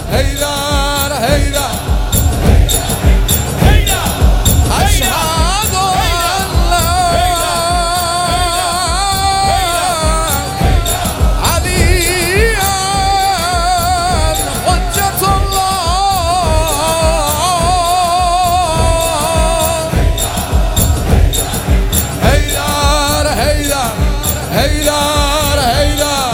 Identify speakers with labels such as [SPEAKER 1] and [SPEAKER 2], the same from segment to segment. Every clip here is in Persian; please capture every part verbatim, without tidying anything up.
[SPEAKER 1] حیدر حیدر اشهد ان لا علی حجت الله حیدر حیدر حیدر حیدر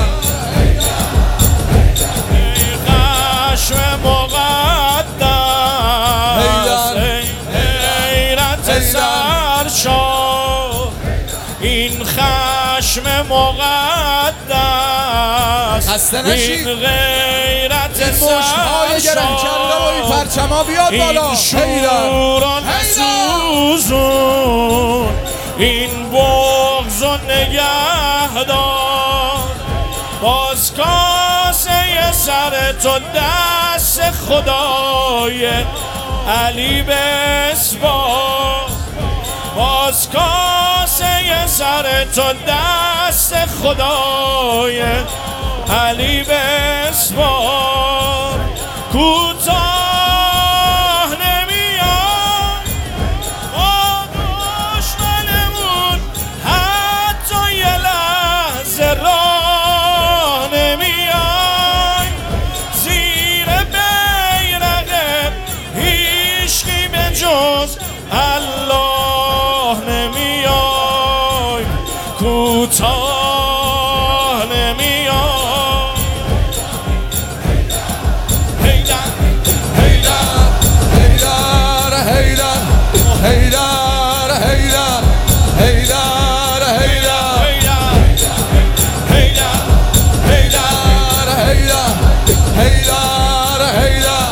[SPEAKER 2] خشم مقدس غیرت سرشار این خشم مقدس
[SPEAKER 1] خسته نشید.
[SPEAKER 2] این غیرت
[SPEAKER 1] مشتهای گرم کرده و این پرچما بیاد بالا
[SPEAKER 2] این شوران سوزون این بغض و نگهدار باز کاسه سر تو دست خدای علی بسپار باز کاسه سر تو دست خدای علی بسپار کوتاه نمیاد با دشمنمون حتی یه لحظه راه نمیای زیر بیرق هیچکی به جز الله نمیای کوتاه نمیای
[SPEAKER 1] حیدر حیدر حیدر حیدر حیدر حیدر حیدر حیدر حیدر حیدر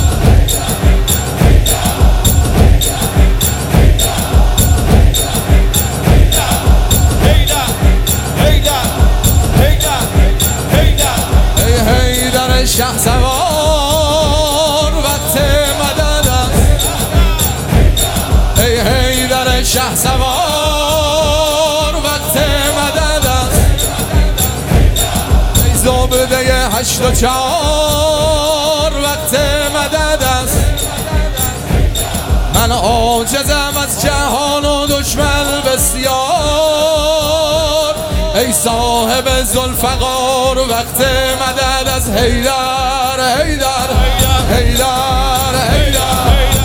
[SPEAKER 1] حیدر شه سوار وقت مدد است ای حیدر شه سوار وقت مدد است ای زبده هشت و چهار وقت مدد است من عاجزم از جهان و دشمن بسیار ای صاحب ذوالفقار وقت مدد از حیدر حیدر حیدر حیدر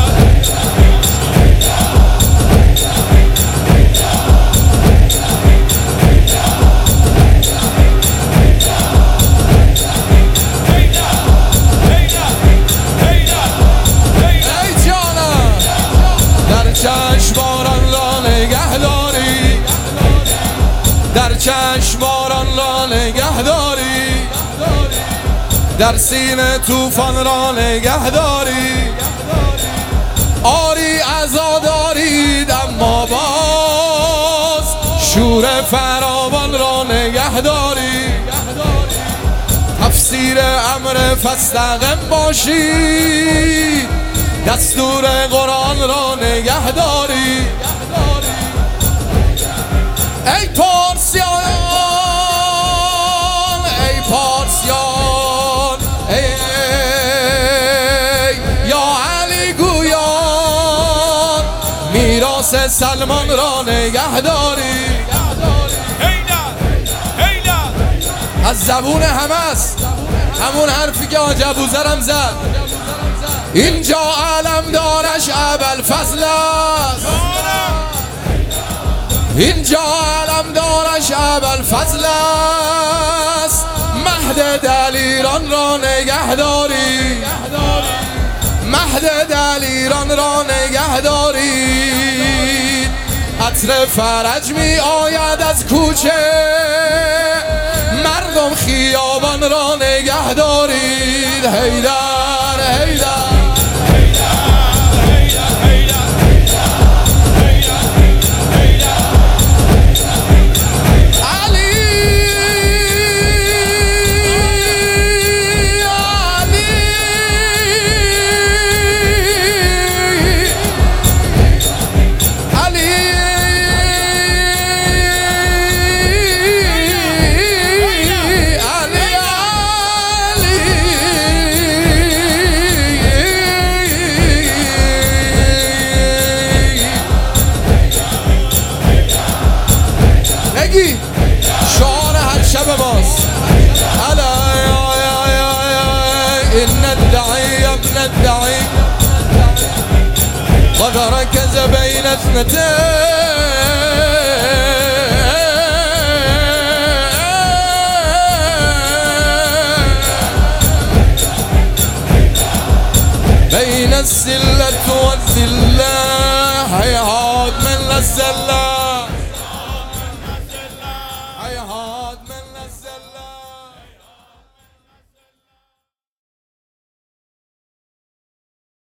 [SPEAKER 1] ای جانم در چشماران را نگهداری در چشماران را نگهداری در سینه طوفان را نگهداری آری عزادارید اما باز شور فراوان را نگهداری تفسیر امر فاستقم باشید دستور قرآن را نگهداری ای پارسیان ای پارسیان ای یا علی گویان میراث سلمان را نگهداری از زبون همه است همون حرفی که آج ابوذرم زد اینجا علم دارش ابوالفضل است اینجا علم دارش ابوالفضل است مهد دلیران را نگهداری مهد دلیران را نگهداری عطر فرج می آید از کوچه مردم خیابان را نگهدارید حیدر حیدر شب ماست. ألا إن الدعي يا ابن الدعي قد ركز بين اثنتين بين السلة والذلة